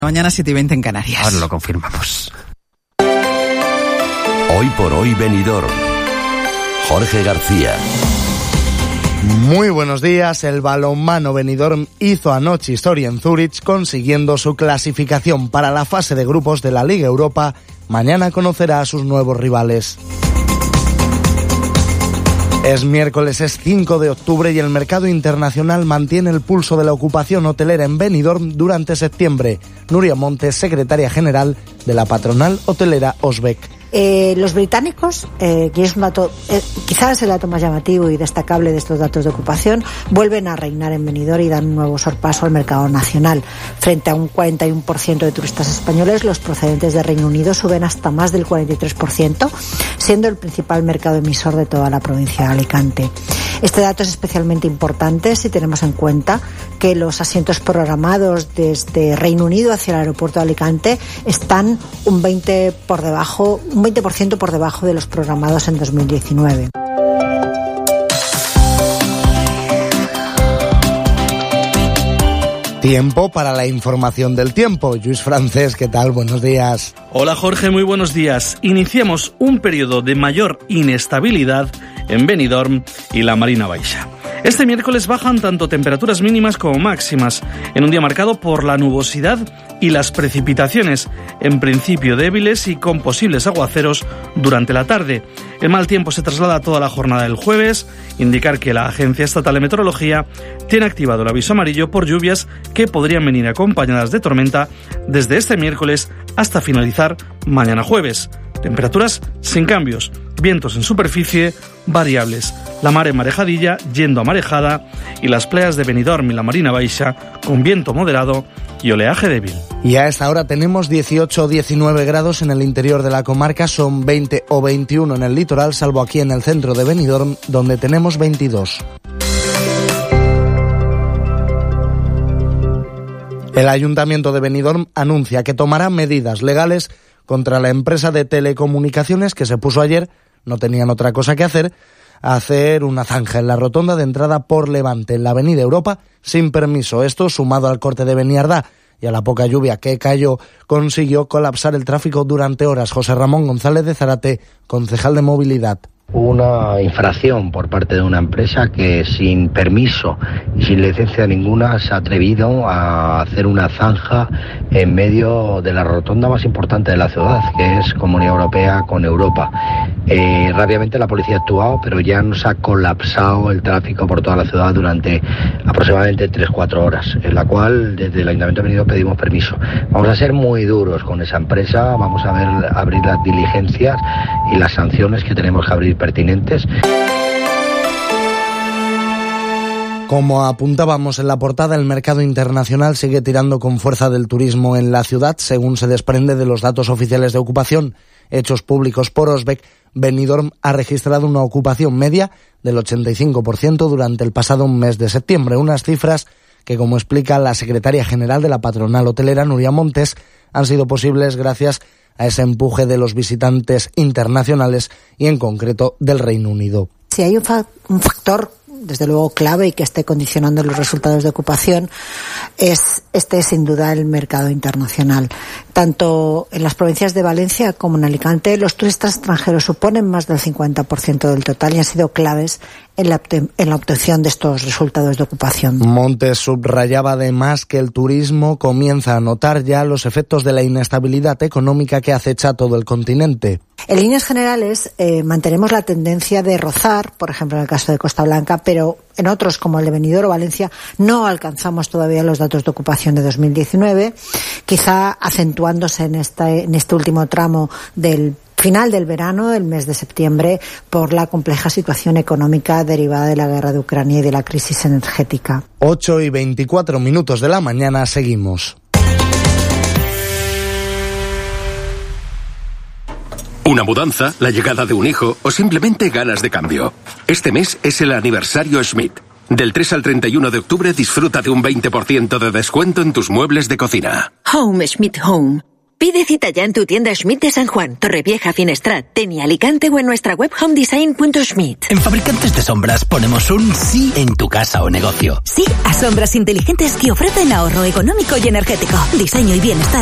Mañana 7:20 en Canarias. Ahora lo confirmamos. Hoy por hoy Benidorm. Jorge García. Muy buenos días. El balonmano Benidorm hizo anoche historia en Zúrich, consiguiendo su clasificación para la fase de grupos de la Liga Europa. Mañana conocerá a sus nuevos rivales. Es miércoles, es 5 de octubre y el mercado internacional mantiene el pulso de la ocupación hotelera en Benidorm durante septiembre. Nuria Montes, secretaria general de la patronal hotelera Osbeck. Los británicos, que es un dato, quizás el dato más llamativo y destacable de estos datos de ocupación, vuelven a reinar en Benidorm y dan un nuevo sorpaso al mercado nacional. Frente a un 41% de turistas españoles, los procedentes de Reino Unido suben hasta más del 43%, siendo el principal mercado emisor de toda la provincia de Alicante. Este dato es especialmente importante si tenemos en cuenta que los asientos programados desde Reino Unido hacia el aeropuerto de Alicante están un 20% por debajo de los programados en 2019. Tiempo para la información del tiempo. Lluís Francés, ¿qué tal? Buenos días. Hola Jorge, muy buenos días. Iniciamos un periodo de mayor inestabilidad en Benidorm y la Marina Baixa. Este miércoles bajan tanto temperaturas mínimas como máximas, en un día marcado por la nubosidad y las precipitaciones, en principio débiles y con posibles aguaceros durante la tarde. El mal tiempo se traslada a toda la jornada del jueves, indicar que la Agencia Estatal de Meteorología tiene activado el aviso amarillo por lluvias que podrían venir acompañadas de tormenta desde este miércoles hasta finalizar mañana jueves. Temperaturas sin cambios, vientos en superficie variables, la mar en marejadilla yendo a marejada y las playas de Benidorm y la Marina Baixa con viento moderado y oleaje débil. Y a esta hora tenemos 18 o 19 grados en el interior de la comarca, son 20 o 21 en el litoral, salvo aquí en el centro de Benidorm, donde tenemos 22. El Ayuntamiento de Benidorm anuncia que tomará medidas legales contra la empresa de telecomunicaciones que se puso ayer, no tenían otra cosa que hacer una zanja en la rotonda de entrada por Levante, en la avenida Europa, sin permiso. Esto, sumado al corte de Beniardá y a la poca lluvia que cayó, consiguió colapsar el tráfico durante horas. José Ramón González de Zárate, concejal de Movilidad. Una infracción por parte de una empresa que sin permiso y sin licencia ninguna se ha atrevido a hacer una zanja en medio de la rotonda más importante de la ciudad, que es Comunidad Europea con Europa. Rápidamente la policía ha actuado, pero ya nos ha colapsado el tráfico por toda la ciudad durante aproximadamente 3-4 horas, en la cual desde el Ayuntamiento de Benidorm pedimos permiso. Vamos a ser muy duros con esa empresa, vamos a abrir las diligencias y las sanciones que tenemos que abrir pertinentes. Como apuntábamos en la portada, el mercado internacional sigue tirando con fuerza del turismo en la ciudad, según se desprende de los datos oficiales de ocupación hechos públicos por Osbeck. Benidorm ha registrado una ocupación media del 85% durante el pasado mes de septiembre, unas cifras que, como explica la secretaria general de la patronal hotelera, Nuria Montes, han sido posibles gracias a ese empuje de los visitantes internacionales y en concreto del Reino Unido. Si hay un factor desde luego clave y que esté condicionando los resultados de ocupación es sin duda el mercado internacional. Tanto en las provincias de Valencia como en Alicante, los turistas extranjeros suponen más del 50% del total y han sido claves en la obtención de estos resultados de ocupación. Montes subrayaba además que el turismo comienza a notar ya los efectos de la inestabilidad económica que acecha a todo el continente. En líneas generales, mantenemos la tendencia de rozar, por ejemplo en el caso de Costa Blanca, pero en otros como el de Benidorm o Valencia no alcanzamos todavía los datos de ocupación de 2019, quizá acentuándose en este último tramo del final del verano, el mes de septiembre, por la compleja situación económica derivada de la guerra de Ucrania y de la crisis energética. 8:24 de la mañana, seguimos. Una mudanza, la llegada de un hijo o simplemente ganas de cambio. Este mes es el aniversario Schmidt. Del 3 al 31 de octubre disfruta de un 20% de descuento en tus muebles de cocina. Home Schmidt Home. Pide cita ya en tu tienda Schmidt de San Juan, Torrevieja, Finestrat, Denia, Alicante o en nuestra web homedesign.schmidt. En Fabricantes de Sombras ponemos un sí en tu casa o negocio. Sí a sombras inteligentes que ofrecen ahorro económico y energético, diseño y bienestar